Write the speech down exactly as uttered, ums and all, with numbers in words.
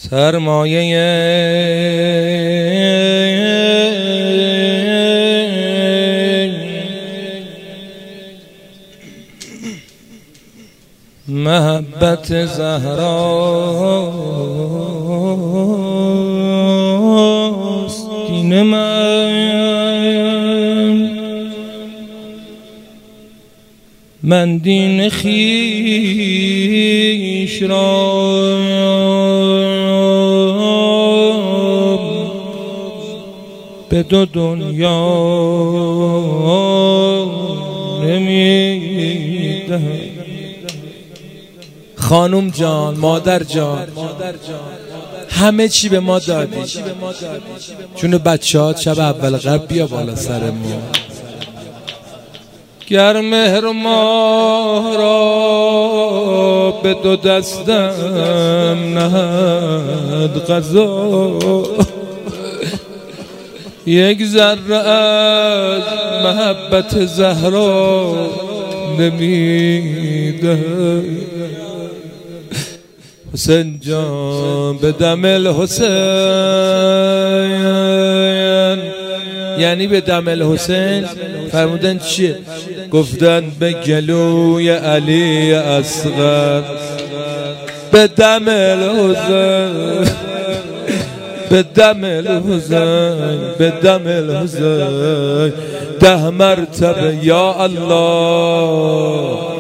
سرمایه محبت زهراست دین من. من دین خویش را به دو دنیا نمیدهم. خانم جان، مادر جان، همه چی به ما دادی. چون بچه‌ها شب اول قبل بیا بالا سر ما. گر مهر ماه را به دو دستم نهد قضا، یک ذره از محبت زهرا نمیده. حسین جان به دم الحسین، یعنی به دم الحسین فرمودن چیه؟ گفتن به گلوی علی اصغر. به دم الحسین، به دم الحسین، به دم الحسین ده مرتبه یا الله.